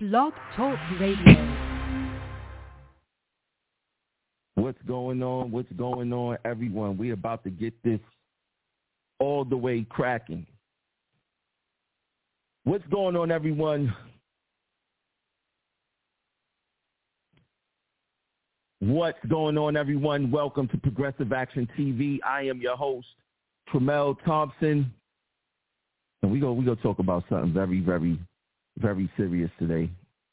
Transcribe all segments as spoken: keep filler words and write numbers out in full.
Blog Talk Radio. What's going on? What's going on, everyone? We're about to get this all the way cracking. What's going on, everyone? What's going on, everyone? Welcome to Progressive Action T V. I am your host, Tremel Thompson, and we go we go talk about something very, very, very serious today.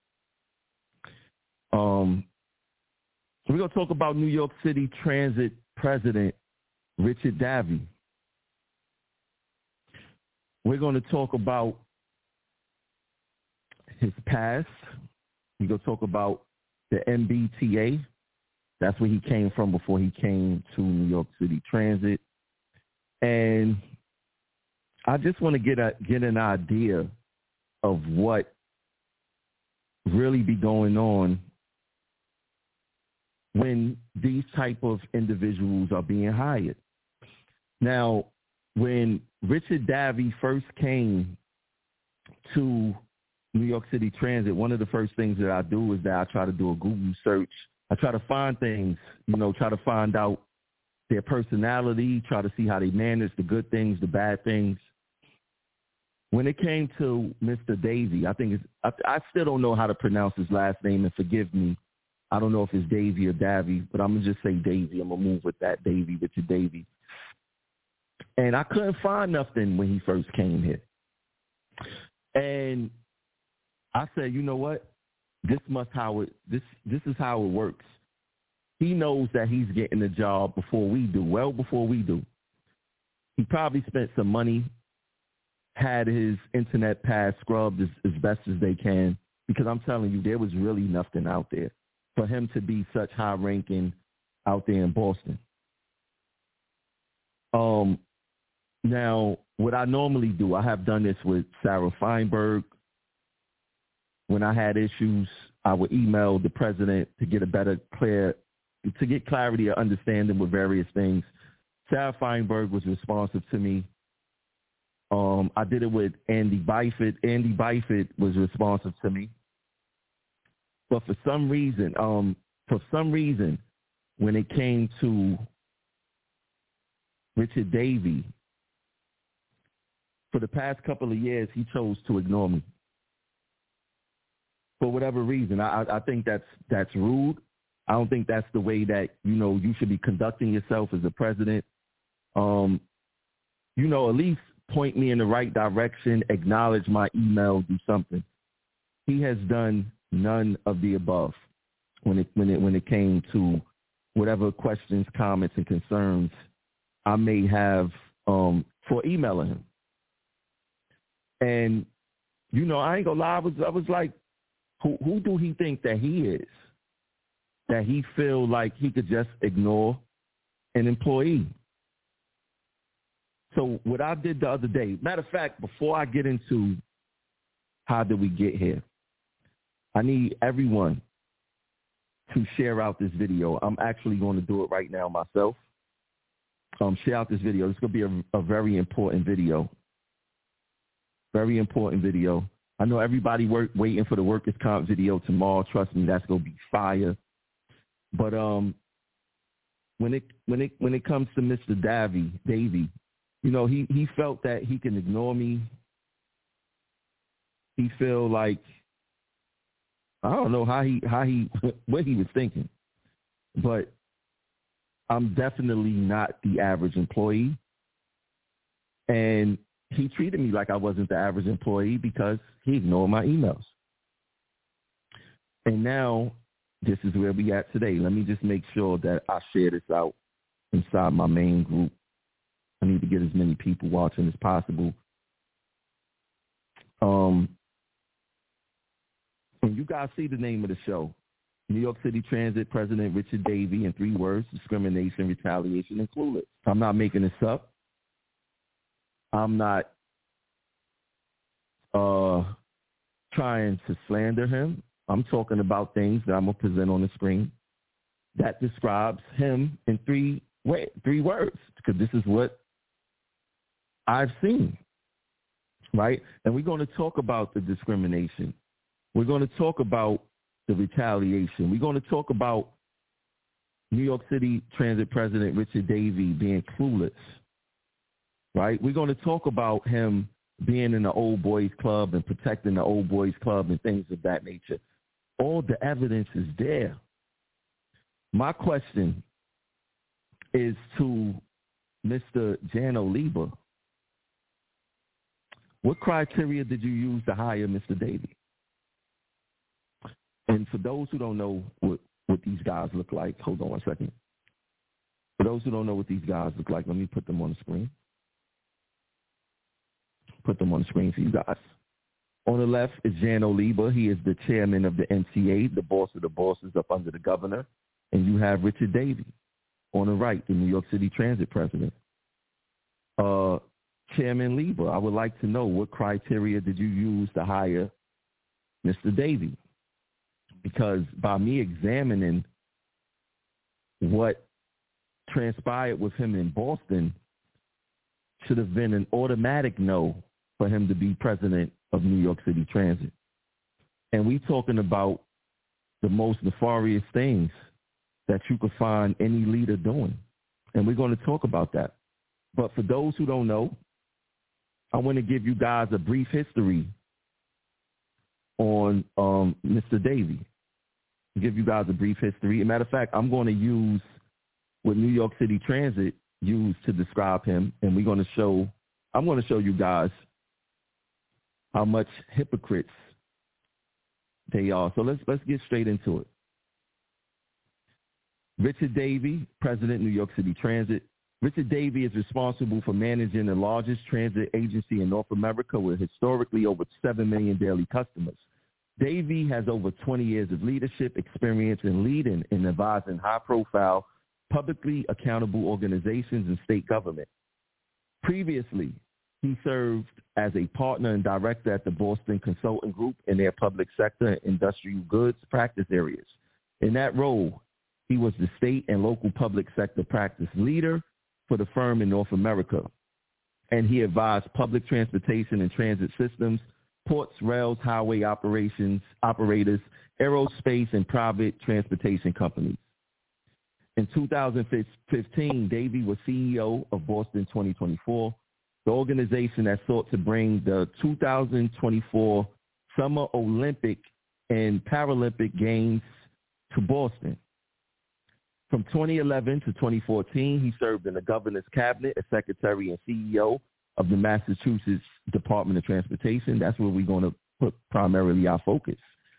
Um, we're gonna talk about New York City Transit President Richard Davi. We're going to talk about his past. We're going to talk about the M B T A. That's where he came from before he came to New York City Transit. And I just want to get a, get an idea of what really be going on when these type of individuals are being hired. Now, when Richard Davi first came to New York City Transit, one of the first things that I do is that I try to do a Google search. I try to find things, you know, try to find out their personality, try to see how they manage the good things, the bad things. When it came to Mister Davi, I think it's, I, I still don't know how to pronounce his last name, and forgive me. I don't know if it's Davy or Davi, but I'm going to just say Davy. I'm going to move with that, Davy, Richard Davi. And I couldn't find nothing when he first came here. And I said, you know what? This must how it this this is how it works. He knows that he's getting the job before we do, well before we do. He probably spent some money, had his internet pass scrubbed as, as best as they can, because I'm telling you, there was really nothing out there for him to be such high ranking out there in Boston. Um, now, what I normally do, I have done this with Sarah Feinberg. When I had issues, I would email the president to get a better clear, to get clarity or understanding with various things. Sarah Feinberg was responsive to me. Um, I did it with Andy Byford. Andy Byford was responsive to me. But for some reason, um, for some reason, when it came to Richard Davi, for the past couple of years, he chose to ignore me. For whatever reason, I, I think that's that's rude. I don't think that's the way that, you know, you should be conducting yourself as a president. Um, you know, at least point me in the right direction, acknowledge my email, do something. He has done none of the above when it when it when it came to whatever questions, comments, and concerns I may have um, for emailing him. And you know, I ain't gonna lie, I was I was like, who who do he think that he is? That he feel like he could just ignore an employee? So what I did the other day, matter of fact, before I get into how did we get here, I need everyone to share out this video. I'm actually going to do it right now myself. Um, share out this video. It's going to be a, a very important video. Very important video. I know everybody work, waiting for the workers' comp video tomorrow. Trust me, that's going to be fire. But um, when it when it when it comes to Mister Davi, Davy, you know, he, he felt that he can ignore me. He feel like, I don't know how he how he what he was thinking, but I'm definitely not the average employee. And he treated me like I wasn't the average employee because he ignored my emails. And now this is where we at today. Let me just make sure that I share this out inside my main group. I need to get as many people watching as possible. Um, and you guys see the name of the show, New York City Transit President Richard Davi, in three words: discrimination, retaliation, and clueless. I'm not making this up. I'm not uh, trying to slander him. I'm talking about things that I'm going to present on the screen that describes him in three way, three words, because this is what I've seen, right? And we're going to talk about the discrimination We're going to talk about the retaliation. We're going to talk about New York City Transit President Richard Davey being clueless, right? We're going to talk about him being in the old boys club and protecting the old boys club and things of that nature. All the evidence is there. My question is to Mister Janno Lieber. What criteria did you use to hire Mister Davey? And for those who don't know what, what these guys look like, hold on one second. For those who don't know what these guys look like, let me put them on the screen. Put them on the screen for you guys. On the left is Janno Lieber. He is the chairman of the N C A, the boss of the bosses up under the governor. And you have Richard Davey. On the right, the New York City Transit president. Uh, Chairman Lieber, I would like to know what criteria did you use to hire Mister Davey? Because by me examining what transpired with him in Boston should have been an automatic no for him to be president of New York City Transit. And we talking about the most nefarious things that you could find any leader doing. And we're going to talk about that. But for those who don't know, I want to give you guys a brief history on um, Mister Davey. Give you guys a brief history. As a matter of fact, I'm going to use what New York City Transit used to describe him, and we're going to show, I'm going to show you guys how much hypocrites they are. So let's let's get straight into it. Richard Davey, President, New York City Transit. Richard Davey is responsible for managing the largest transit agency in North America with historically over seven million daily customers. Davey has over twenty years of leadership experience in leading and advising high-profile, publicly accountable organizations and state government. Previously, he served as a partner and director at the Boston Consulting Group in their public sector and industrial goods practice areas. In that role, he was the state and local public sector practice leader for the firm in North America, and he advised public transportation and transit systems, ports, rails, highway operations, operators, aerospace, and private transportation companies. In two thousand fifteen, Davey was C E O of Boston twenty twenty-four, the organization that sought to bring the two thousand twenty-four Summer Olympic and Paralympic Games to Boston. From twenty eleven to twenty fourteen, he served in the governor's cabinet as secretary and C E O of the Massachusetts Department of Transportation. That's where we're going to put primarily our focus.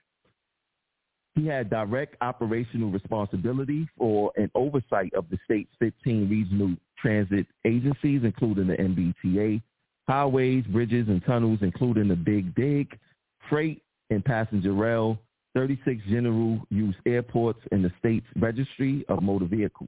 He had direct operational responsibility for and oversight of the state's fifteen regional transit agencies, including the M B T A, highways, bridges, and tunnels, including the Big Dig, freight and passenger rail, thirty-six general use airports, and the state's registry of motor vehicles.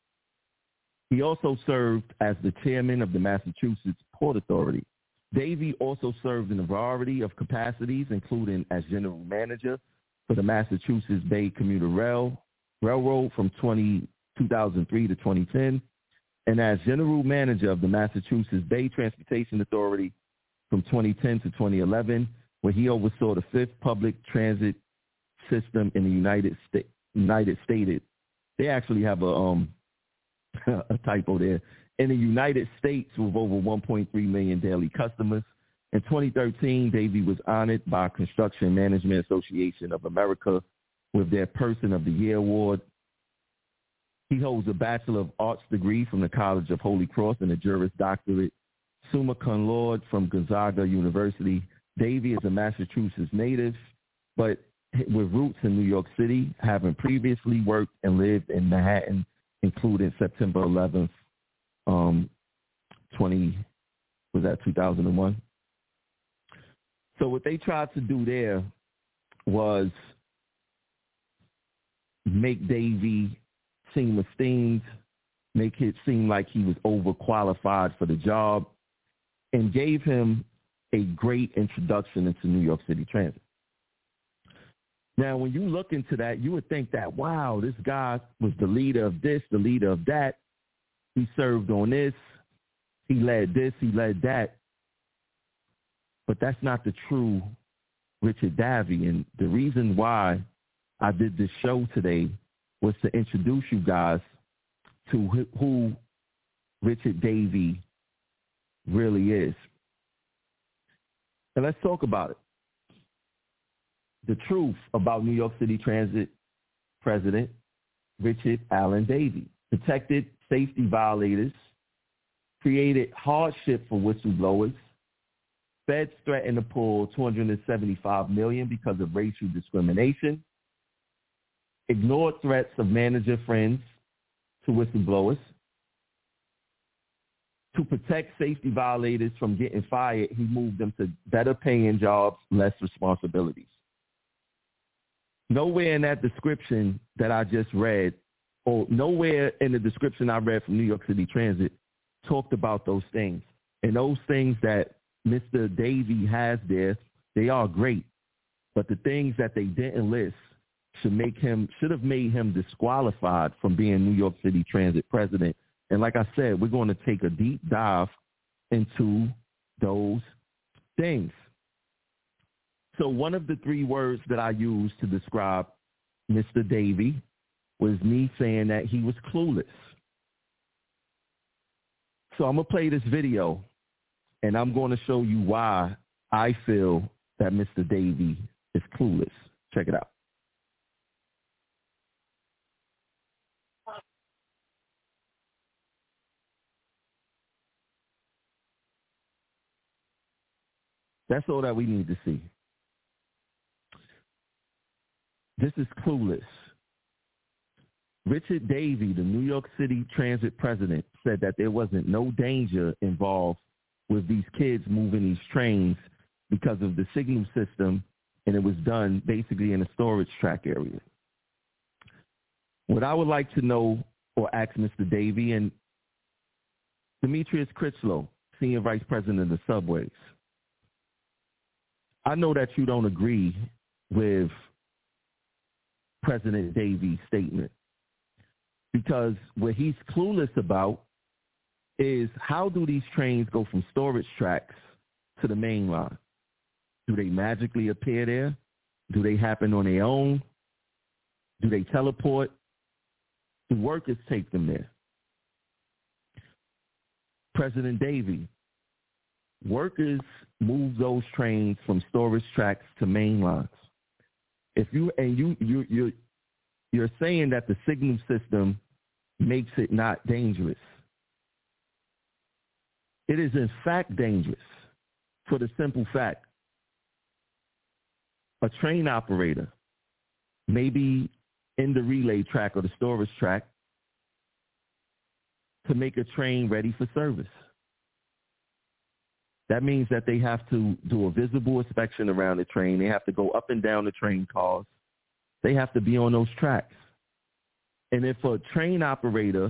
He also served as the chairman of the Massachusetts Port Authority. Davey also served in a variety of capacities, including as general manager for the Massachusetts Bay Commuter Rail Railroad from two thousand three to twenty ten, and as general manager of the Massachusetts Bay Transportation Authority from twenty ten to twenty eleven, where he oversaw the fifth public transit system in the United States. United States. They actually have a um a typo there. In the United States, with over one point three million daily customers. In twenty thirteen, Davey was honored by Construction Management Association of America with their Person of the Year award. He holds a Bachelor of Arts degree from the College of Holy Cross and a Juris Doctorate summa cum laude from Gonzaga University. Davey is a Massachusetts native, but with roots in New York City, having previously worked and lived in Manhattan, including September eleventh, um, twenty was that two thousand one? So what they tried to do there was make Davey seem esteemed, make it seem like he was overqualified for the job, and gave him a great introduction into New York City Transit. Now, when you look into that, you would think that, wow, this guy was the leader of this, the leader of that. He served on this. He led this. He led that. But that's not the true Richard Davey. And the reason why I did this show today was to introduce you guys to who Richard Davey really is. And let's talk about it. The truth about New York City Transit President Richard Allen Davey. Protected safety violators, created hardship for whistleblowers, feds threatened to pull two hundred seventy-five million dollars because of racial discrimination, ignored threats of manager friends to whistleblowers. To protect safety violators from getting fired, he moved them to better paying jobs, less responsibilities. Nowhere in that description that I just read, or nowhere in the description I read from New York City Transit, talked about those things. And those things that Mister Davey has there, they are great. But the things that they didn't list should make him, should have made him disqualified from being New York City Transit president. And like I said, we're going to take a deep dive into those things. So one of the three words that I used to describe Mister Davey was me saying that he was clueless. So I'm going to play this video, and I'm going to show you why I feel that Mister Davey is clueless. Check it out. That's all that we need to see. This is clueless. Richard Davey, the New York City Transit president, said that there wasn't no danger involved with these kids moving these trains because of the signal system, and it was done basically in a storage track area. What I would like to know or ask Mister Davey and Demetrius Critchlow, Senior Vice President of the Subways, I know that you don't agree with President Davey's statement, because what he's clueless about is how do these trains go from storage tracks to the main line? Do they magically appear there? Do they happen on their own? Do they teleport? Do workers take them there? President Davey, workers move those trains from storage tracks to main lines. If you and you you you you're saying that the signal system makes it not dangerous. It is in fact dangerous for the simple fact a train operator may be in the relay track or the storage track to make a train ready for service. That means that they have to do a visible inspection around the train. They have to go up and down the train cars. They have to be on those tracks. And if a train operator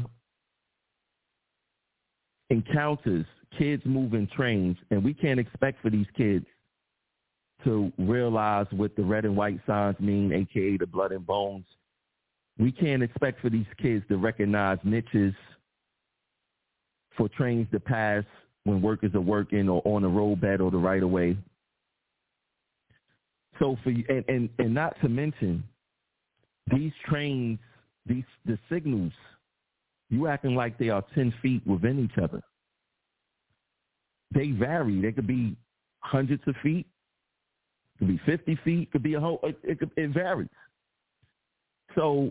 encounters kids moving trains, and we can't expect for these kids to realize what the red and white signs mean, a k a the blood and bones, we can't expect for these kids to recognize niches for trains to pass when workers are working or on the roadbed or the right of way. So for you, and, and, and not to mention these trains, these the signals, you acting like they are ten feet within each other. They vary. They could be hundreds of feet, could be fifty feet, could be a whole. It, it, it varies. So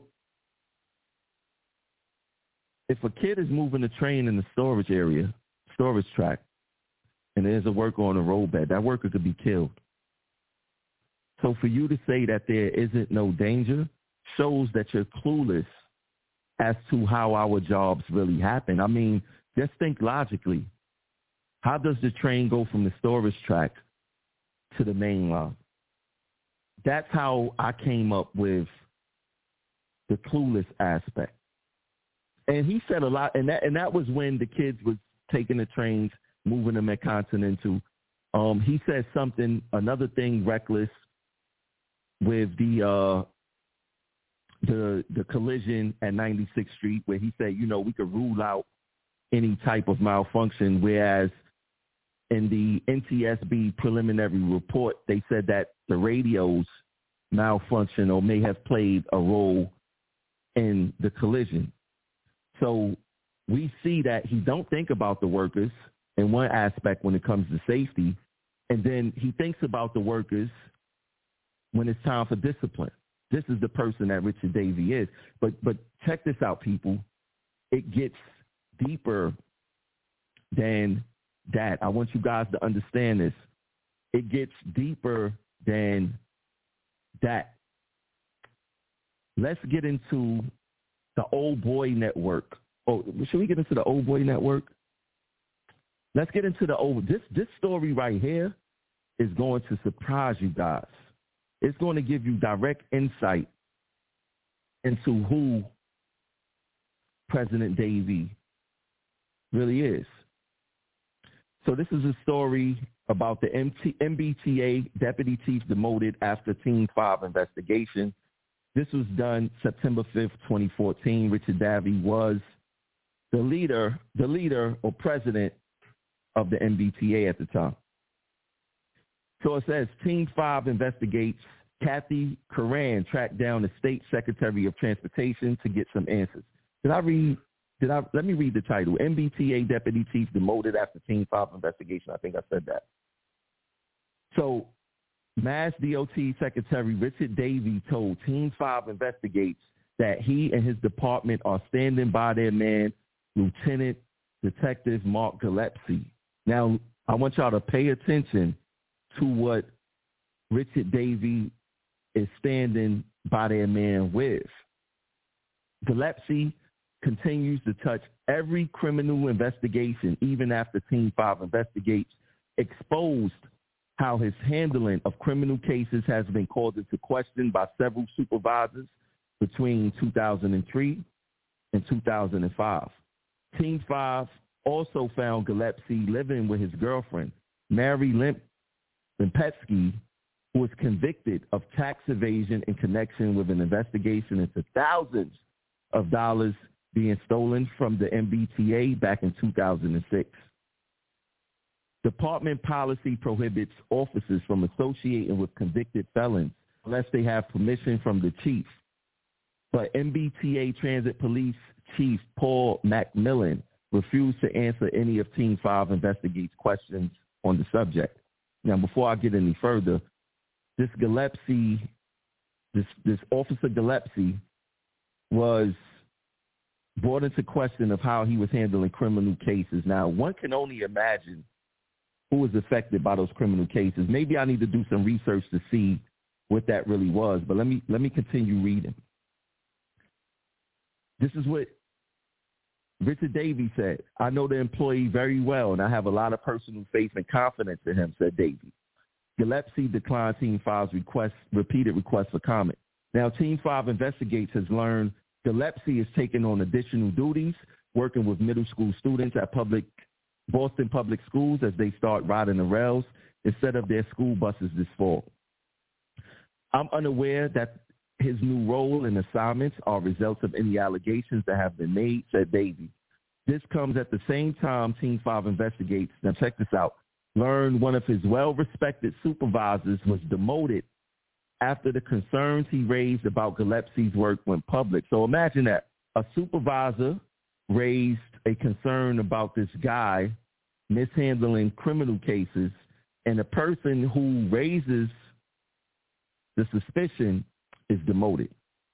if a kid is moving a train in the storage area, storage track, and there's a worker on a roadbed, that worker could be killed. So for you to say that there isn't no danger shows that you're clueless as to how our jobs really happen. I mean, just think logically. How does the train go from the storage track to the main line? That's how I came up with the clueless aspect. And he said a lot, and that and that was when the kids was taking the trains, moving them at Continental. Um, he said something, another thing reckless with the uh, the the collision at ninety-sixth Street, where he said, you know, we could rule out any type of malfunction, whereas in the N T S B preliminary report, they said that the radios malfunction or may have played a role in the collision. So we see that he don't think about the workers in one aspect when it comes to safety, and then he thinks about the workers when it's time for discipline. This is the person that Richard Davey is. But but check this out, people. It gets deeper than that. I want you guys to understand this. It gets deeper than that. Let's get into the Old Boy Network. Oh, should we get into the Old Boy Network? Let's get into the old. This this story right here is going to surprise you guys. It's going to give you direct insight into who President Davey really is. So this is a story about the M T, M B T A deputy chief demoted after Team five investigation. This was done September fifth, twenty fourteen. Richard Davey was the leader, the leader or president of the M B T A at the time. So it says, Team five investigates. Kathy Curran tracked down the state secretary of transportation to get some answers. Did I read, did I, let me read the title. M B T A deputy chief demoted after Team five investigation. I think I said that. So Mass D O T Secretary Richard Davey told Team five investigates that he and his department are standing by their man, Lieutenant Detective Mark Gillespie. Now, I want y'all to pay attention to what Richard Davey is standing by their man with. Gillespie continues to touch every criminal investigation, even after Team five investigates, exposed how his handling of criminal cases has been called into question by several supervisors between two thousand three and two thousand five. Team five also found Gillespie living with his girlfriend, Mary Limpetsky, who was convicted of tax evasion in connection with an investigation into thousands of dollars being stolen from the M B T A back in two thousand six. Department policy prohibits officers from associating with convicted felons unless they have permission from the chief. But M B T A Transit Police Chief Paul McMillan refused to answer any of Team five Investigates questions on the subject. Now, before I get any further, this Gillespie, this, this Officer Gillespie was brought into question of how he was handling criminal cases. Now, one can only imagine who was affected by those criminal cases. Maybe I need to do some research to see what that really was, but let me let me continue reading. This is what Richard Davey said. I know the employee very well, and I have a lot of personal faith and confidence in him, said Davey. Gillespie declined Team five's request, repeated request for comment. Now, Team five Investigates has learned Gillespie is taking on additional duties, working with middle school students at public Boston Public Schools as they start riding the rails instead of their school buses this fall. I'm unaware that his new role and assignments are results of any allegations that have been made, said Davey. This comes at the same time Team five Investigates, now check this out, learned one of his well-respected supervisors was demoted after the concerns he raised about Gillespie's work went public. So imagine that. A supervisor raised a concern about this guy mishandling criminal cases, and the person who raises the suspicion is demoted.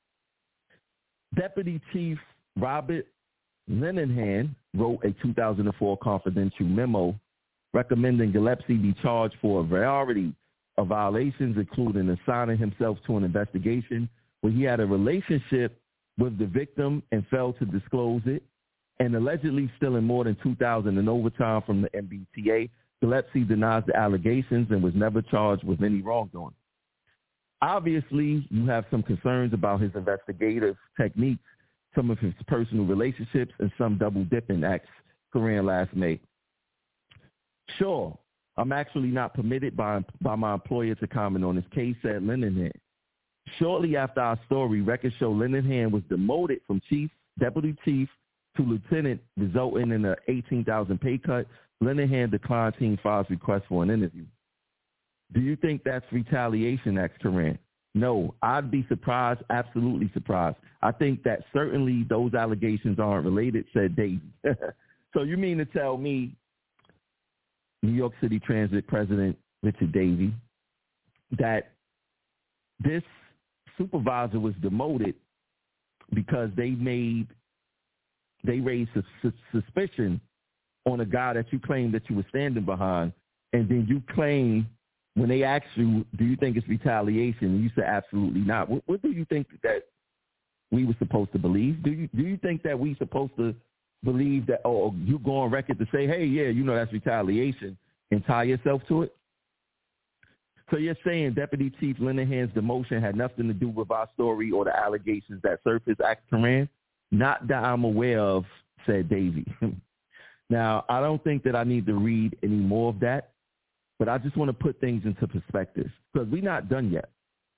Deputy Chief Robert Linehan wrote a two thousand four confidential memo recommending Gillespie be charged for a variety of violations, including assigning himself to an investigation where he had a relationship with the victim and failed to disclose it, and allegedly stealing more than two thousand dollars in overtime from the M B T A. Gillespie denies the allegations and was never charged with any wrongdoing. Obviously, you have some concerns about his investigative techniques, some of his personal relationships, and some double-dipping acts Curran last made. Sure, I'm actually not permitted by, by my employer to comment on this case, said Linehan. Shortly after our story, records show Linehan was demoted from chief, deputy chief, to lieutenant, resulting in an eighteen thousand dollars pay cut, Linehan declined Team Five's request for an interview. Do you think that's retaliation, asked Turan? No, I'd be surprised, absolutely surprised. I think that certainly those allegations aren't related, said Davey. So you mean to tell me New York City Transit President Richard Davey that this supervisor was demoted because they made, they raised a su- suspicion on a guy that you claim that you were standing behind, and then you claim when they asked you, do you think it's retaliation? And you said absolutely not. What, what do you think that we were supposed to believe? Do you do you think that we supposed to believe that, oh, you go on record to say, hey, yeah, you know that's retaliation, and tie yourself to it? So you're saying Deputy Chief Linehan's demotion had nothing to do with our story or the allegations that surfaced, asked Turan? Not that I'm aware of, said Davey. Now, I don't think that I need to read any more of that, but I just want to put things into perspective because we're not done yet.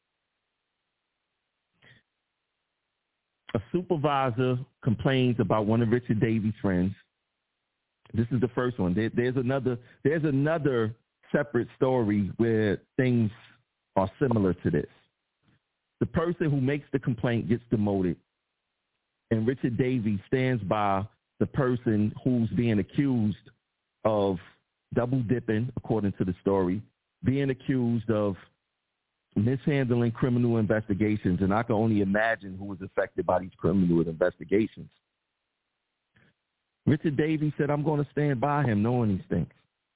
A supervisor complains about one of Richard Davey's friends. This is the first one. There, there's another. There's another separate story where things are similar to this. The person who makes the complaint gets demoted, and Richard Davey stands by the person who's being accused of double dipping, according to the story, being accused of mishandling criminal investigations, and I can only imagine who was affected by these criminal investigations. Richard Davey said, I'm going to stand by him knowing these things.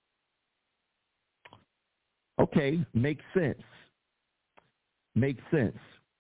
Okay, makes sense. Makes sense.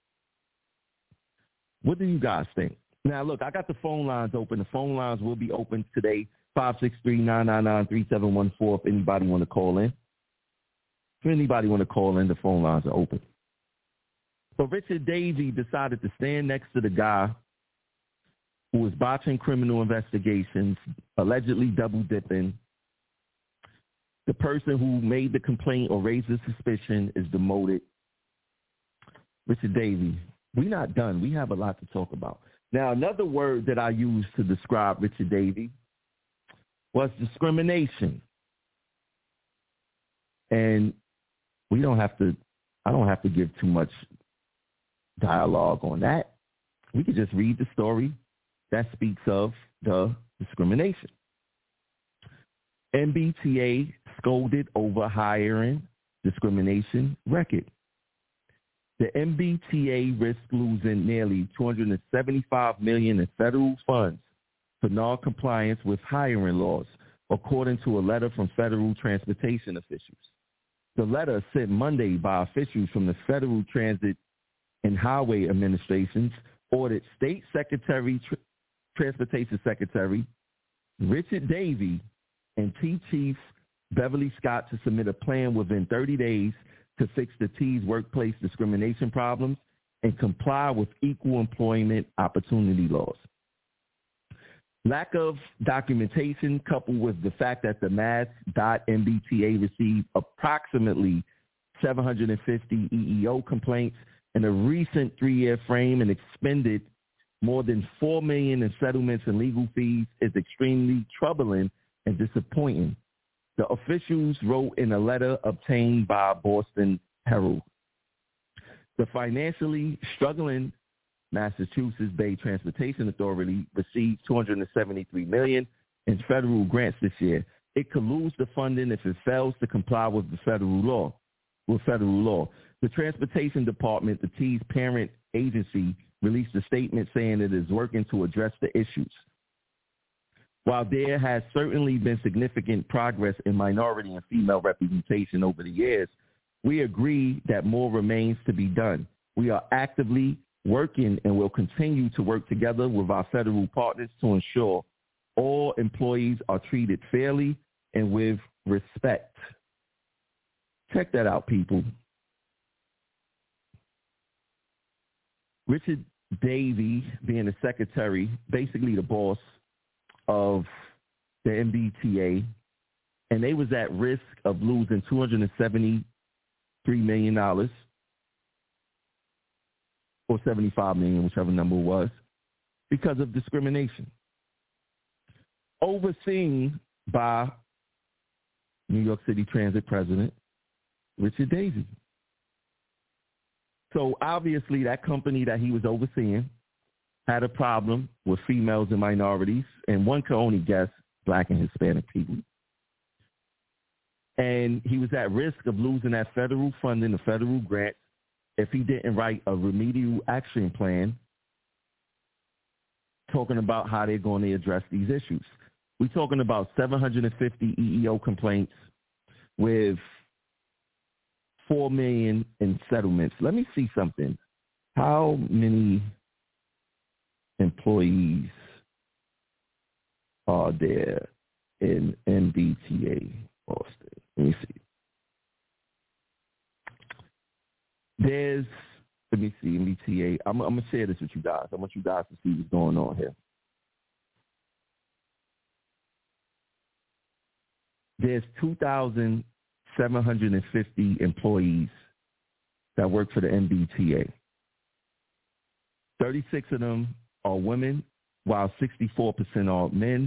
What do you guys think? Now, look, I got the phone lines open. The phone lines will be open today, five six three, nine nine nine, three seven one four, if anybody want to call in. If anybody want to call in, the phone lines are open. So Richard Davey decided to stand next to the guy who was botching criminal investigations, allegedly double-dipping. The person who made the complaint or raised the suspicion is demoted. Richard Davey, we're not done. We have a lot to talk about. Now, another word that I used to describe Richard Davey was discrimination. And we don't have to, I don't have to give too much dialogue on that. We could just read the story that speaks of the discrimination. M B T A scolded over hiring discrimination record. The M B T A risks losing nearly two hundred seventy-five million dollars in federal funds for non-compliance with hiring laws, according to a letter from federal transportation officials. The letter sent Monday by officials from the Federal Transit and Highway Administrations ordered State Secretary, Tr- Transportation Secretary Richard Davey and T Chief Beverly Scott to submit a plan within thirty days to fix the T's workplace discrimination problems and comply with equal employment opportunity laws. Lack of documentation, coupled with the fact that the mass dot M B T A received approximately seven hundred fifty E E O complaints in a recent three-year frame and expended more than four million dollars in settlements and legal fees, is extremely troubling and disappointing. The officials wrote in a letter obtained by Boston Herald. The financially struggling Massachusetts Bay Transportation Authority received two hundred seventy-three million dollars in federal grants this year. It could lose the funding if it fails to comply with the federal law. With federal law, the Transportation Department, the T's parent agency, released a statement saying it is working to address the issues. While there has certainly been significant progress in minority and female representation over the years, we agree that more remains to be done. We are actively working and will continue to work together with our federal partners to ensure all employees are treated fairly and with respect. Check that out, people. Richard Davey, being the secretary, basically the boss of the M B T A, and they was at risk of losing two hundred seventy-three million dollars or seventy-five million dollars, whichever number it was, because of discrimination. Overseen by New York City Transit president, Richard Davey. So obviously that company that he was overseeing had a problem with females and minorities, and one could only guess Black and Hispanic people. And he was at risk of losing that federal funding, the federal grant, if he didn't write a remedial action plan talking about how they're going to address these issues. We're talking about seven hundred fifty E E O complaints with four million dollars in settlements. Let me see something. How many employees are there in M B T A Boston? Let me see. There's, let me see, M B T A. I'm, I'm going to share this with you guys. I want you guys to see what's going on here. There's two thousand seven hundred fifty employees that work for the M B T A. thirty-six of them are women, while sixty-four percent are men.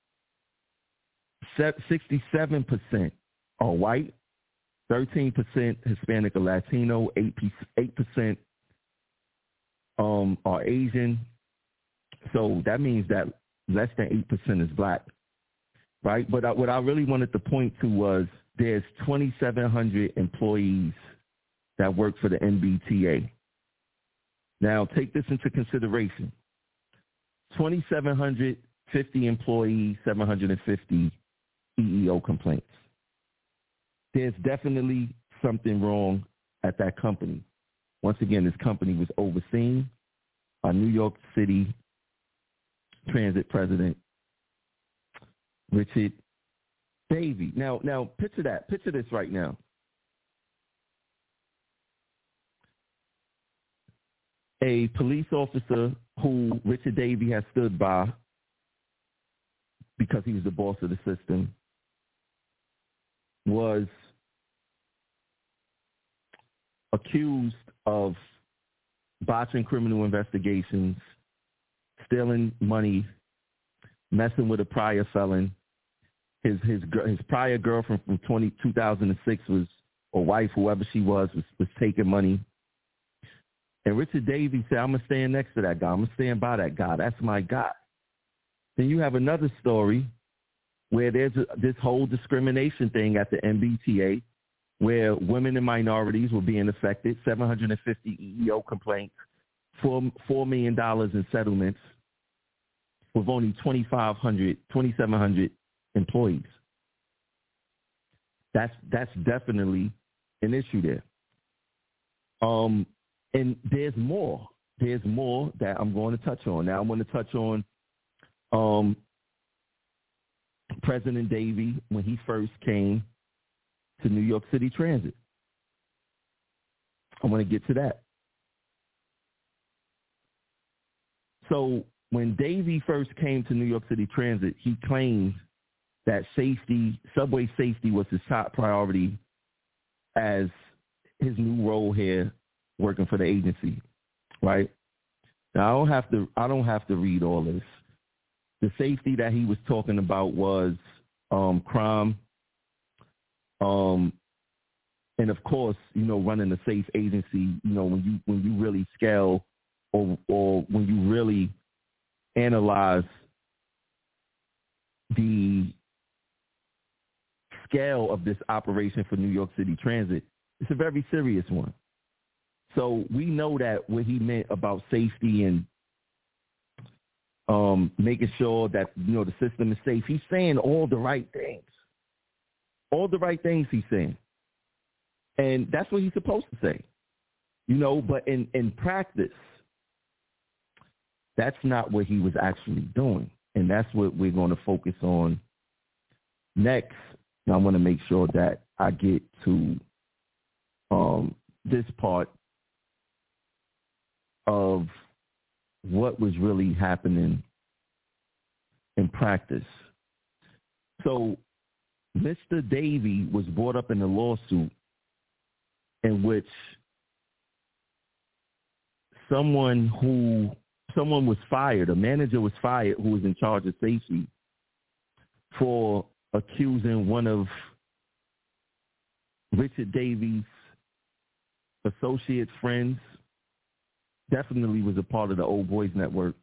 sixty-seven percent are white, thirteen percent Hispanic or Latino, eight percent um, are Asian. So that means that less than eight percent is Black, right? But I, what I really wanted to point to was there's twenty-seven hundred employees that work for the M B T A. Now, take this into consideration. twenty-seven hundred fifty employees, seven hundred fifty E E O complaints. There's definitely something wrong at that company. Once again, this company was overseen by New York City Transit President Richard Davey. Now, now picture that. Picture this right now. A police officer who Richard Davey has stood by because he was the boss of the system was accused of botching criminal investigations, stealing money, messing with a prior felon. His his his prior girlfriend from twenty, two thousand six was, or wife, whoever she was, was, was taking money. And Richard Davey said, I'm going to stand next to that guy. I'm going to stand by that guy. That's my guy. Then you have another story where there's a, this whole discrimination thing at the M B T A where women and minorities were being affected, seven hundred fifty E E O complaints, four, $4 million in settlements with only twenty-five hundred, twenty-seven hundred employees. That's, that's definitely an issue there. Um, and there's more. There's more that I'm going to touch on. Now I'm going to touch on um, President Davey when he first came to New York City Transit. I want to get to that. So when Davey first came to New York City Transit, he claimed that safety, subway safety was his top priority as his new role here working for the agency, right? Now, I don't have to, I don't have to read all this. The safety that he was talking about was um, crime, um, and of course, you know, running a safe agency. You know, when you when you really scale, or or when you really analyze the scale of this operation for New York City Transit, it's a very serious one. So we know that what he meant about safety and um, making sure that, you know, the system is safe. He's saying all the right things. All the right things he's saying. And that's what he's supposed to say. You know, but in, in practice, that's not what he was actually doing. And that's what we're going to focus on next. And I want to make sure that I get to um, this part of what was really happening in practice. So Mister Davey was brought up in a lawsuit in which someone who someone was fired, a manager was fired who was in charge of safety for accusing one of Richard Davies' associates, friends, definitely was a part of the Old Boys Network,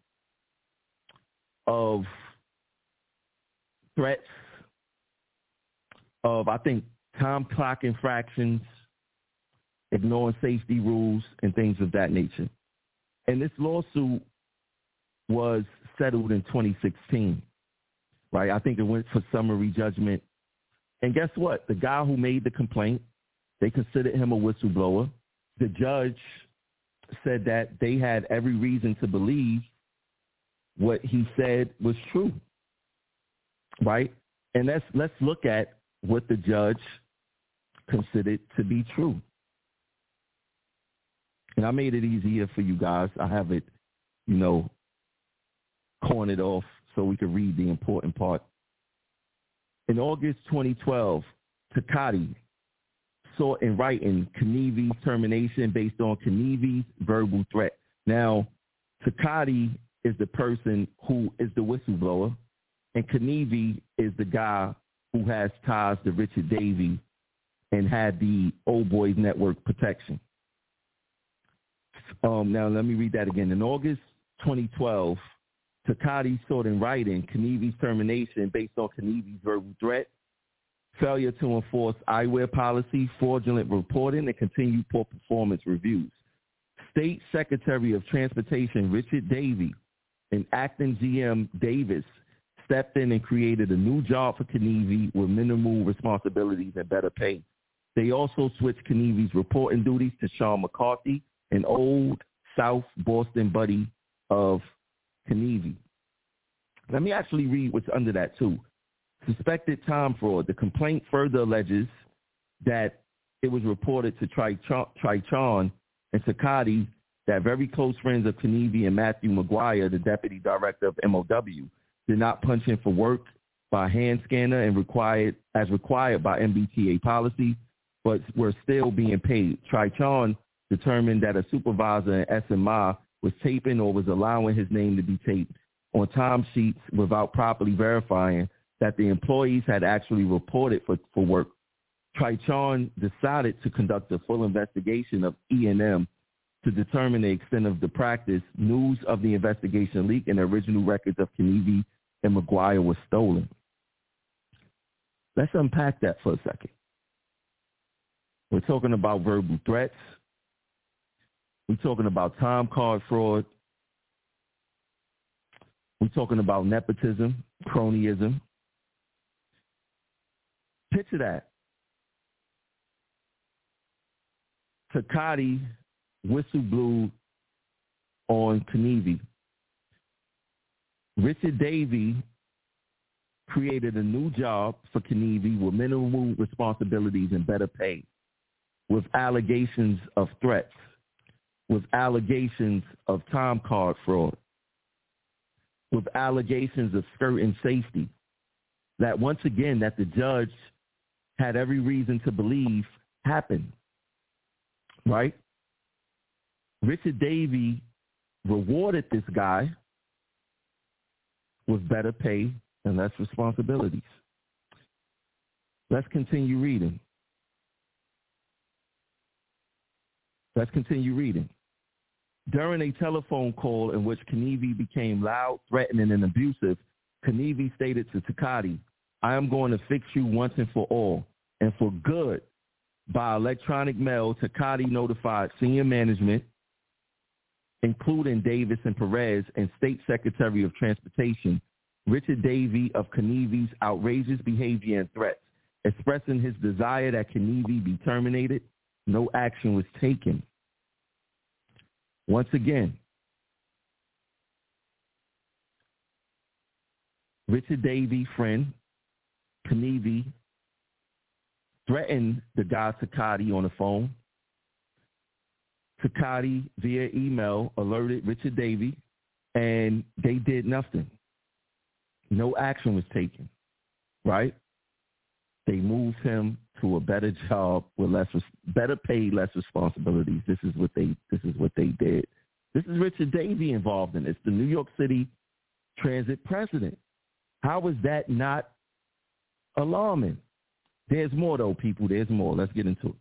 of threats, of, I think, time clock infractions, ignoring safety rules, and things of that nature. And this lawsuit was settled in twenty sixteen, right? I think it went for summary judgment. And guess what? The guy who made the complaint, they considered him a whistleblower. The judge said that they had every reason to believe what he said was true, right? And let's, let's look at what the judge considered to be true. And I made it easier for you guys. I have it, you know, cornered off so we can read the important part. In August twenty twelve, Tekashi sought in writing Kenevi's termination based on Kenevi's verbal threat. Now, Tekashi is the person who is the whistleblower, and Kenevi is the guy who has ties to Richard Davies and had the Old Boys Network protection. Um, now, let me read that again. In August twenty twelve, Tekashi sought in writing Kenevi's termination based on Kenevi's verbal threat, failure to enforce eyewear policy, fraudulent reporting, and continued poor performance reviews. State Secretary of Transportation Richard Davies and acting G M Davis stepped in and created a new job for Kenevi with minimal responsibilities and better pay. They also switched Kenevi's reporting duties to Sean McCarthy, an old South Boston buddy of Kenevi. Let me actually read what's under that, too. Suspected time fraud. The complaint further alleges that it was reported to Trichon and Tekashi, that very close friends of Kenevi and Matthew McGuire, the deputy director of M O W, did not punch in for work by hand scanner and required as required by M B T A policy, but were still being paid. Trichon determined that a supervisor in S M I was taping or was allowing his name to be taped on timesheets without properly verifying that the employees had actually reported for, for work. Trichon decided to conduct a full investigation of E and M to determine the extent of the practice. News of the investigation leaked and the original records of Kenevi and McGuire were stolen. Let's unpack that for a second. We're talking about verbal threats. We're talking about time card fraud. We're talking about nepotism, cronyism. Picture that. Tekashi whistle blew on Kenevi. Richard Davies created a new job for Kenevi with minimal responsibilities and better pay, with allegations of threats, with allegations of time card fraud, with allegations of skirting safety, that once again, that the judge had every reason to believe happened, right? Richard Davies rewarded this guy with better pay and less responsibilities. Let's continue reading. Let's continue reading. During a telephone call in which Kenevi became loud, threatening, and abusive, Kenevi stated to Tekashi, "I am going to fix you once and for all, and for good." By electronic mail, Tekashi notified senior management, including Davis and Perez, and State Secretary of Transportation Richard Davies, of Kenevi's outrageous behavior and threats, expressing his desire that Kenevi be terminated. No action was taken. Once again, Richard Davies' friend, Kenevi, threatened the guy Tekashi on the phone. Tekashi, via email, alerted Richard Davies, and they did nothing. No action was taken, right? They moved him to a better job with less, better paid, less responsibilities. This is what they, this is what they did. This is Richard Davies involved in this, the New York City Transit president. How is that not alarming? There's more, though, people. There's more. Let's get into it.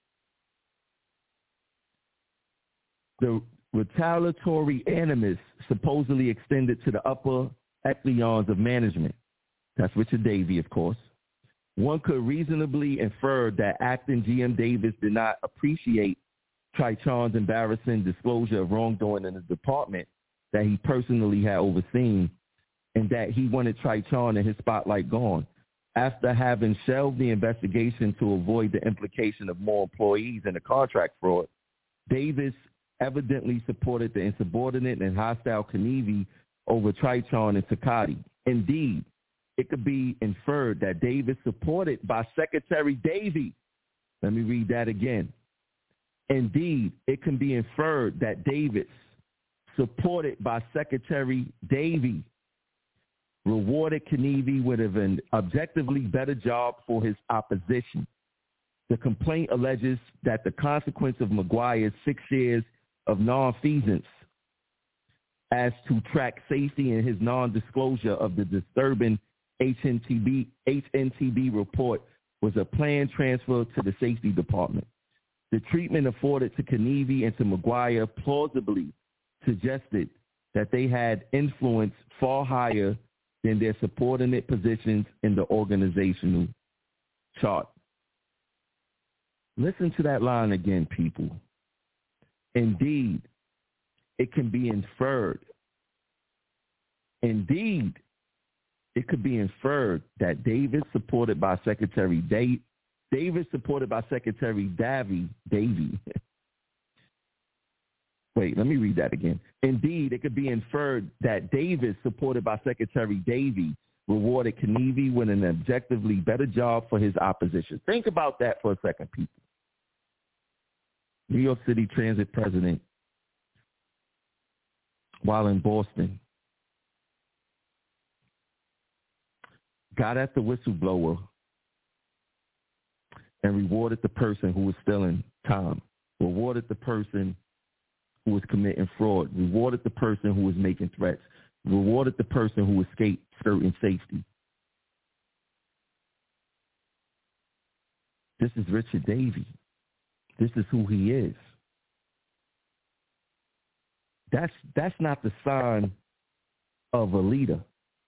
The retaliatory animus supposedly extended to the upper echelons of management. That's Richard Davey, of course. One could reasonably infer that acting G M Davis did not appreciate Trychon's embarrassing disclosure of wrongdoing in the department that he personally had overseen, and that he wanted Trychon and his spotlight gone. After having shelved the investigation to avoid the implication of more employees in the contract fraud, Davis evidently supported the insubordinate and hostile Kenevi over Trychon and Takati. Indeed, it could be inferred that Davis, supported by Secretary Davey, let me read that again. Indeed, it can be inferred that Davis, supported by Secretary Davey, rewarded Kenevi with an objectively better job for his opposition. The complaint alleges that the consequence of McGuire's six years of nonfeasance as to track safety in his non-disclosure of the disturbing H N T B, H N T B report was a planned transfer to the safety department. The treatment afforded to Kenevi and to McGuire plausibly suggested that they had influence far higher than their subordinate positions in the organizational chart. Listen to that line again, people. Indeed, it can be inferred. Indeed, it could be inferred that Davis, supported by Secretary Day, Davis, supported by Secretary Davy, Davy. Wait, let me read that again. Indeed, it could be inferred that Davis, supported by Secretary Davy, rewarded Kenevi with an objectively better job for his opposition. Think about that for a second, people. New York City Transit president, while in Boston, got at the whistleblower and rewarded the person who was stealing time, rewarded the person who was committing fraud, rewarded the person who was making threats, rewarded the person who escaped certain safety. This is Richard Davey. This is who he is. That's that's not the sign of a leader.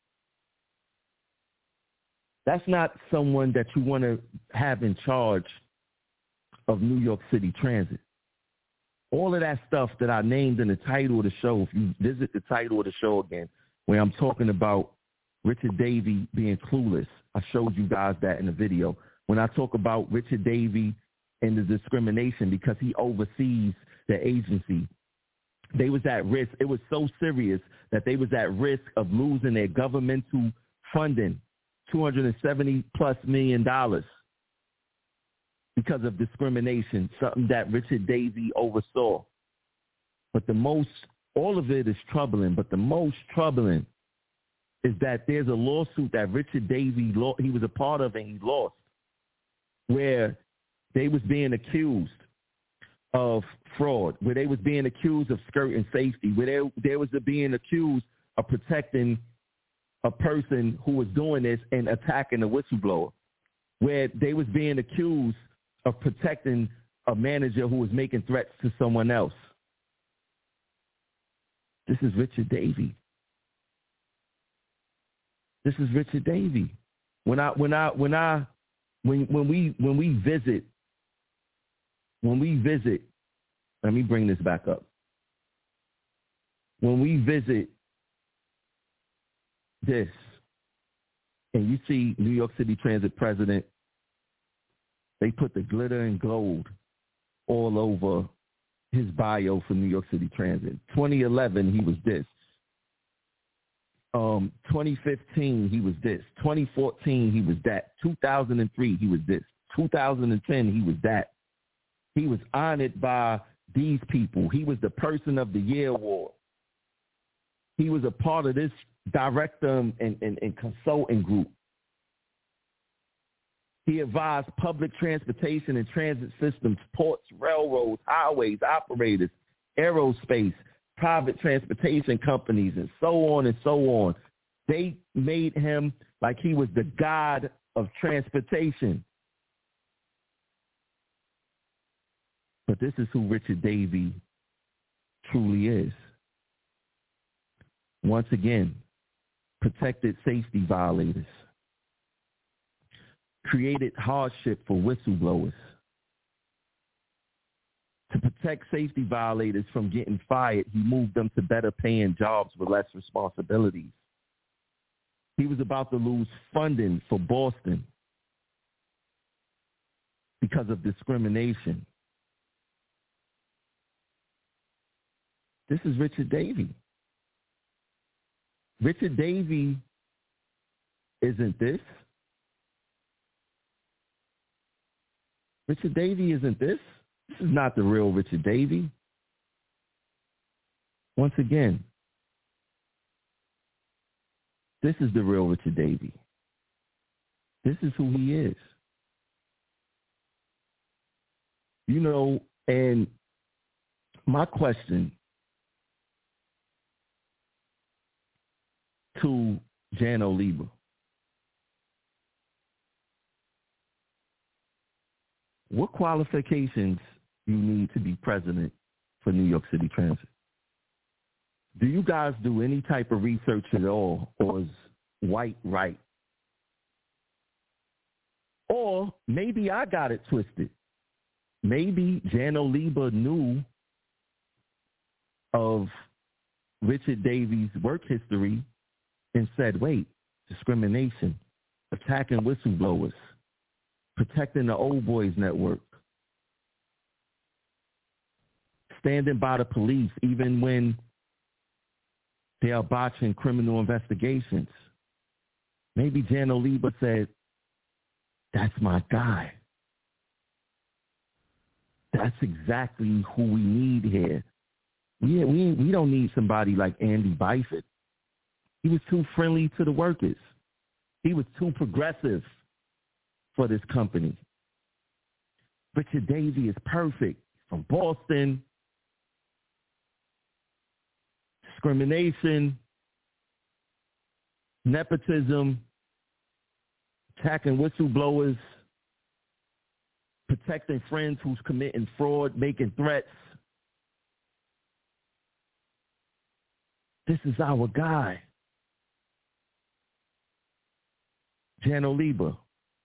That's not someone that you want to have in charge of New York City Transit. All of that stuff that I named in the title of the show, if you visit the title of the show again, where I'm talking about Richard Davey being clueless, I showed you guys that in the video. When I talk about Richard Davey and the discrimination because he oversees the agency, they was at risk. It was so serious that they was at risk of losing their governmental funding, two hundred seventy plus million dollars, because of discrimination, something that Richard Davey oversaw. But the most, all of it is troubling, but the most troubling is that there's a lawsuit that Richard Davey, he was a part of and he lost, where they was being accused of fraud, where they was being accused of skirting safety, where they, they was being accused of protecting a person who was doing this and attacking a whistleblower, where they was being accused of protecting a manager who was making threats to someone else. This is Richard Davey. This is Richard Davey. When I when I when I when when we when we visit when we visit, let me bring this back up. When we visit this, and you see New York City Transit president, they put the glitter and gold all over his bio for New York City Transit. twenty eleven, he was this. Um, twenty fifteen, he was this. twenty fourteen, he was that. two thousand three, he was this. two thousand ten, he was that. He was honored by these people. He was the Person of the Year award. He was a part of this director and, and, and consulting group. He advised public transportation and transit systems, ports, railroads, highways, operators, aerospace, private transportation companies, and so on and so on. They made him like he was the god of transportation. But this is who Richard Davey truly is. Once again, protected safety violators, created hardship for whistleblowers. To protect safety violators from getting fired, he moved them to better paying jobs with less responsibilities. He was about to lose funding for Boston because of discrimination. This is Richard Davey. Richard Davey isn't this. Richard Davey isn't this. This is not the real Richard Davey. Once again, this is the real Richard Davey. This is who he is. You know, and my question to Jan Oliva, what qualifications you need to be president for New York City Transit? Do you guys do any type of research at all, or is white right? Or maybe I got it twisted. Maybe Jan Oliva knew of Richard Davey's work history and said, wait, discrimination, attacking whistleblowers, protecting the Old Boys Network, standing by the police even when they are botching criminal investigations. Maybe Jan Oliva said, that's my guy. That's exactly who we need here. We, we, we don't need somebody like Andy Byford. He was too friendly to the workers. He was too progressive for this company. Richard Davey is perfect. From Boston, discrimination, nepotism, attacking whistleblowers, protecting friends who's committing fraud, making threats. This is our guy. Jan Oliva.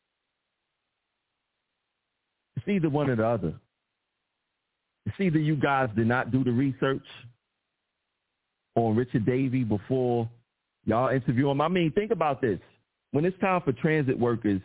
It's either one or the other. It's either you guys did not do the research on Richard Davey before y'all interview him. I mean, think about this. When it's time for transit workers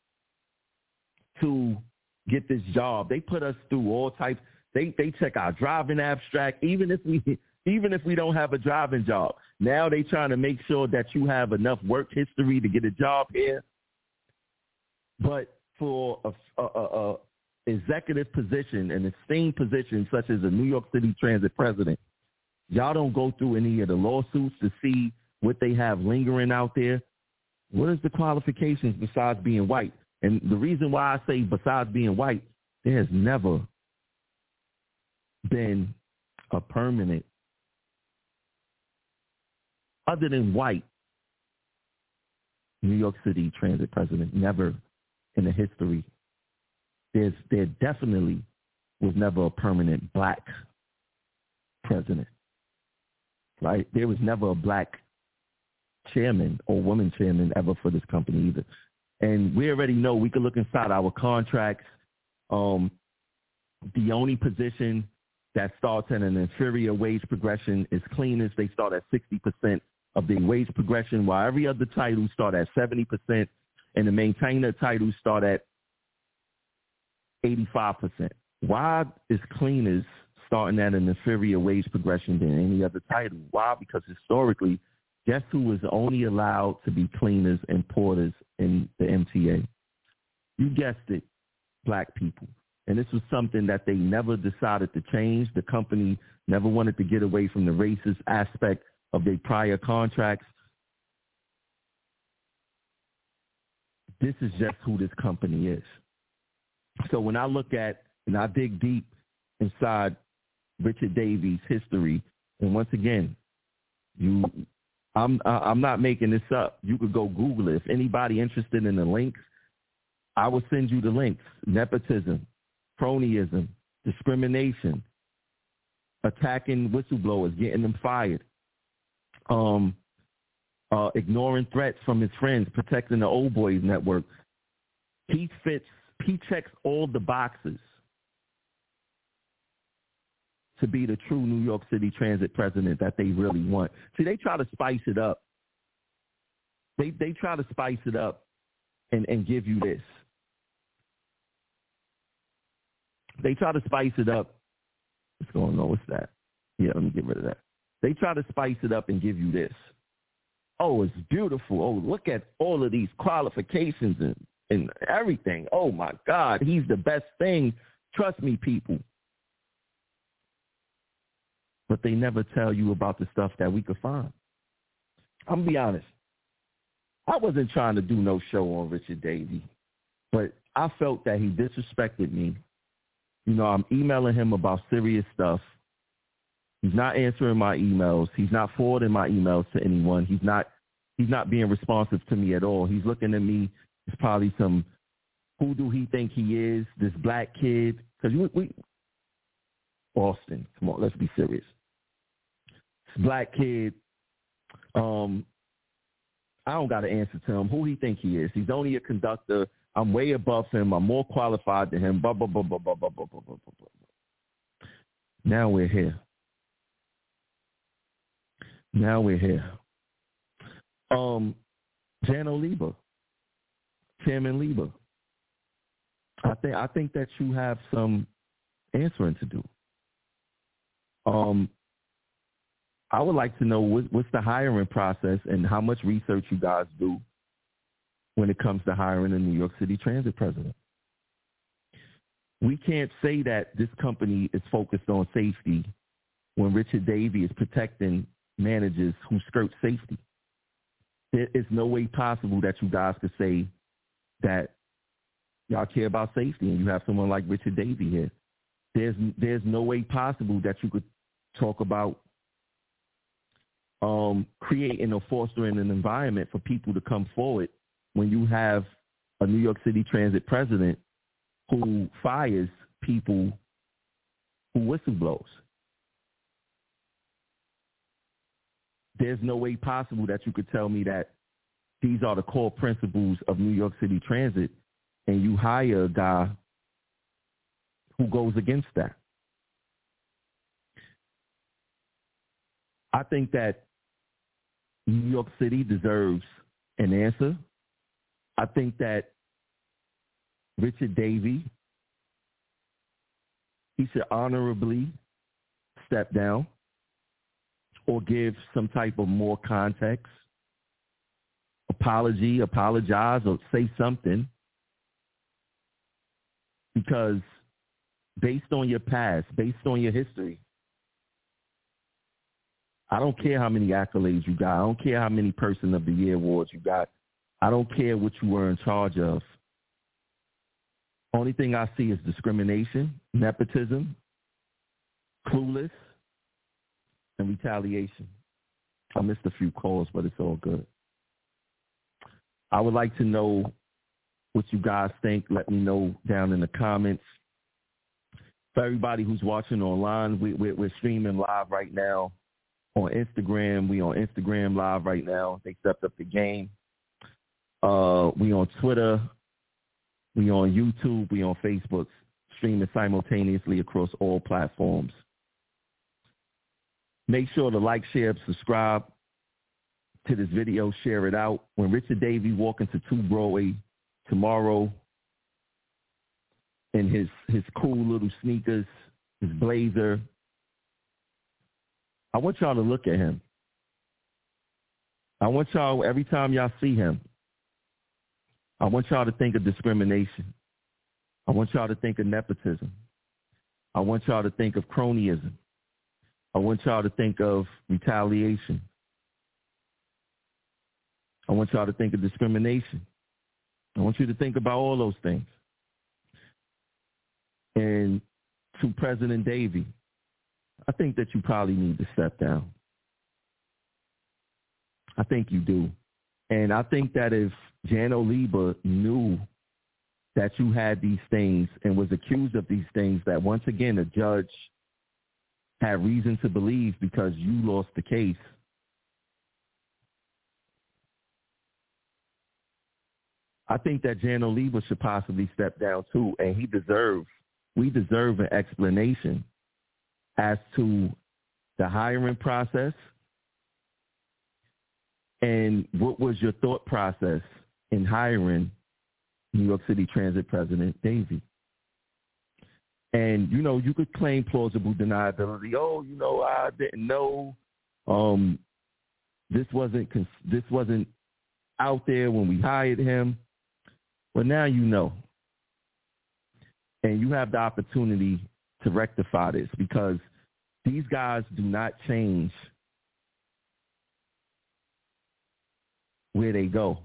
to get this job, they put us through all types. They they check our driving abstract, even if we even if we don't have a driving job. Now they trying to make sure that you have enough work history to get a job here. But for a, a, a, a executive position, an esteemed position such as a New York City Transit president, y'all don't go through any of the lawsuits to see what they have lingering out there. What is the qualifications besides being white? And the reason why I say besides being white, there has never been a permanent, other than white, New York City Transit president. Never in the history. There's there definitely was never a permanent black president, right? There was never a black chairman or woman chairman ever for this company either. And we already know, we can look inside our contracts. Um, the only position that starts at an inferior wage progression is cleaners. They start at sixty percent of the wage progression, while every other title start at seventy percent, and the maintainer titles start at eighty-five percent. Why is cleaners starting at an inferior wage progression than any other title? Why? Because historically, guess who was only allowed to be cleaners and porters in the M T A? You guessed it, black people. And this was something that they never decided to change. The company never wanted to get away from the racist aspect of their prior contracts. This is just who this company is. So when I look at and I dig deep inside Richard Davey's history, and once again, you, I'm I'm not making this up. You could go Google it. If anybody interested in the links, I will send you the links. Nepotism, cronyism, discrimination, attacking whistleblowers, getting them fired, um, uh, ignoring threats from his friends, protecting the old boys network. He fits, he checks all the boxes to be the true New York City Transit president that they really want. See, they try to spice it up. They they try to spice it up and, and give you this. They try to spice it up. What's going on? What's that? Yeah, let me get rid of that. They try to spice it up and give you this. Oh, it's beautiful. Oh, look at all of these qualifications and, and everything. Oh, my God, he's the best thing. Trust me, people. But they never tell you about the stuff that we could find. I'm going to be honest. I wasn't trying to do no show on Richard Davey, but I felt that he disrespected me. You know, I'm emailing him about serious stuff. He's not answering my emails. He's not forwarding my emails to anyone. He's not he's not being responsive to me at all. He's looking at me as probably some, who do he think he is, this black kid? Because we, we, Austin, come on, let's be serious. This black kid, um, I don't got to answer to him who he think he is. He's only a conductor. I'm way above him. I'm more qualified than him. Blah, blah, blah, blah, blah, blah, blah, blah, blah, blah. Now we're here. Now we're here. Um, Janno Lieber, Chairman Lieber. I think I think that you have some answering to do. Um, I would like to know what, what's the hiring process and how much research you guys do when it comes to hiring a New York City Transit president. We can't say that this company is focused on safety when Richard Davey is protecting managers who skirt safety. There is no way possible that you guys could say that y'all care about safety and you have someone like Richard Davey here. There's there's no way possible that you could talk about um, creating or fostering an environment for people to come forward when you have a New York City Transit president who fires people who whistleblows. There's no way possible that you could tell me that these are the core principles of New York City Transit and you hire a guy who goes against that. I think that New York City deserves an answer. I think that Richard Davey, he should honorably step down or give some type of more context, apology, apologize, or say something. Because based on your past, based on your history, I don't care how many accolades you got. I don't care how many Person of the Year awards you got. I don't care what you were in charge of. Only thing I see is discrimination, nepotism, clueless, and retaliation. I missed a few calls, but it's all good. I would like to know what you guys think. Let me know down in the comments. For everybody who's watching online, we, we're, we're streaming live right now on Instagram. We on Instagram live right now. They stepped up the game. Uh, we on Twitter. We on YouTube. We on Facebook. Streaming simultaneously across all platforms. Make sure to like, share, subscribe to this video. Share it out. When Richard Davey walk into two Broadway tomorrow in his, his cool little sneakers, his blazer, I want y'all to look at him. I want y'all, every time y'all see him, I want y'all to think of discrimination. I want y'all to think of nepotism. I want y'all to think of cronyism. I want y'all to think of retaliation. I want y'all to think of discrimination. I want you to think about all those things. And to President Davey, I think that you probably need to step down. I think you do. And I think that if Janno Lieber knew that you had these things and was accused of these things that, once again, a judge had reason to believe because you lost the case, I think that Jan Oliva should possibly step down too, and he deserves, we deserve an explanation as to the hiring process and what was your thought process in hiring New York City Transit President Davey. And, you know, you could claim plausible deniability. Oh, you know, I didn't know. Um, this wasn't this wasn't out there when we hired him. But now you know. And you have the opportunity to rectify this, because these guys do not change where they go.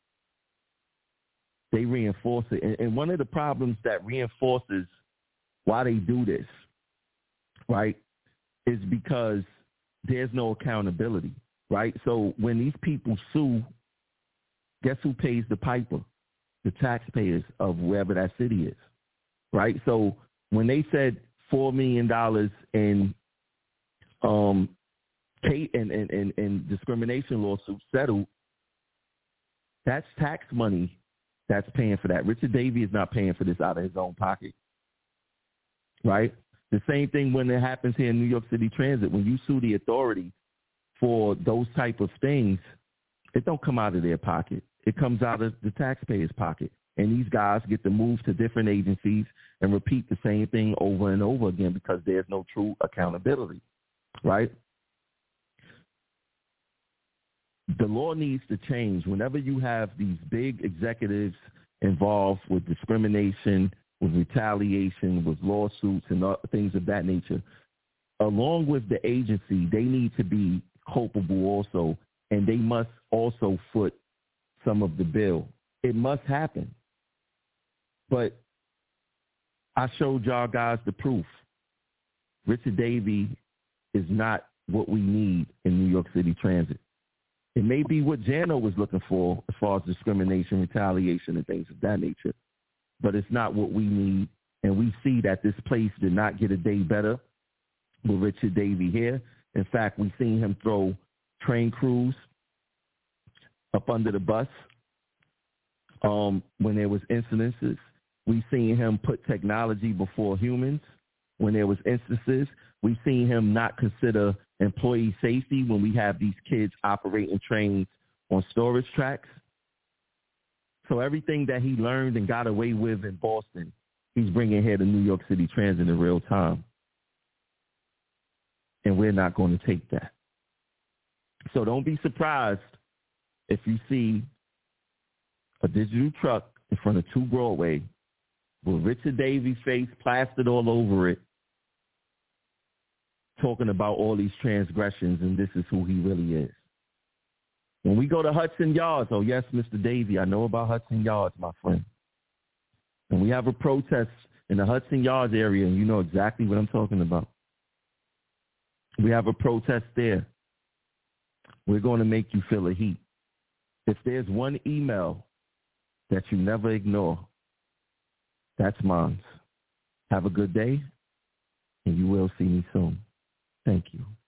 They reinforce it. And, and one of the problems that reinforces why they do this, right, is because there's no accountability, right? So when these people sue, guess who pays the piper? The taxpayers of wherever that city is, right? So when they said four million dollars in um, and, and, and, and discrimination lawsuits settled, that's tax money that's paying for that. Richard Davey is not paying for this out of his own pocket, right? The same thing when it happens here in New York City Transit. When you sue the authority for those type of things, it don't come out of their pocket. It comes out of the taxpayer's pocket. And these guys get to move to different agencies and repeat the same thing over and over again because there's no true accountability, right? The law needs to change. Whenever you have these big executives involved with discrimination, with retaliation, with lawsuits and things of that nature, along with the agency, they need to be culpable also, and they must also foot some of the bill. It must happen. But I showed y'all guys the proof. Richard Davey is not what we need in New York City Transit. It may be what Jano was looking for as far as discrimination, retaliation, and things of that nature, but it's not what we need. And we see that this place did not get a day better with Richard Davey here. In fact, we've seen him throw train crews up under the bus um, when there was incidences. We've seen him put technology before humans when there was instances. We've seen him not consider employee safety when we have these kids operating trains on storage tracks. So everything that he learned and got away with in Boston, he's bringing here to New York City Transit in real time. And we're not going to take that. So don't be surprised if you see a digital truck in front of two Broadway with Richard Davey's face plastered all over it, talking about all these transgressions, and this is who he really is. When we go to Hudson Yards, oh, yes, Mister Davey, I know about Hudson Yards, my friend. And we have a protest in the Hudson Yards area, and you know exactly what I'm talking about. We have a protest there. We're going to make you feel the heat. If there's one email that you never ignore, that's mine. Have a good day, and you will see me soon. Thank you.